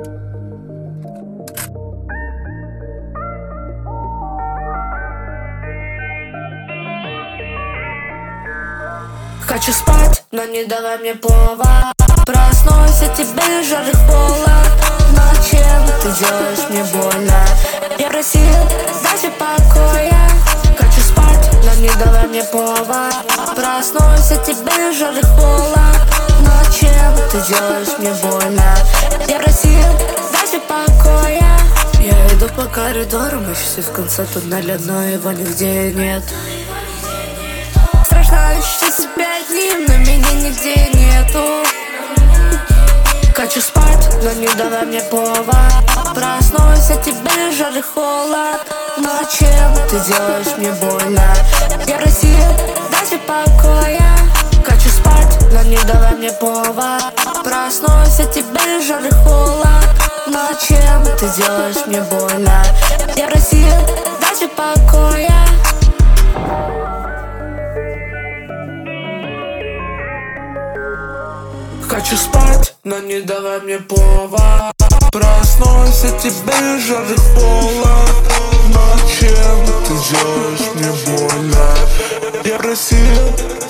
Хочу спать, но не давай мне повод. Проснусь, а тебе жар и холод. Ночью ты делаешь мне больно. Я просил, дайте покоя. Хочу спать, но не давай мне повод. Проснусь, а тебе жар и холод. Ночью ты делаешь мне больно. Я просил, дайте покоя. Я иду по коридору, мы часы в конце туннеля, но его нигде нет. Страшно ощущать себя одним, но меня нигде нету. Хочу спать, но не давай мне повод. Проснусь, а тебе жар и холод. Ночью ты делаешь мне больно. Я просил, дайте покоя. Хочу спать, но не давай мне повод. Проснусь, а тебе жар и холод. Ночью ты делаешь мне больно. Я просил, дайте покоя. Хочу спать, но не давай мне повод. Проснусь, а тебе жар и холод. Ночью ты делаешь мне больно. Я просил,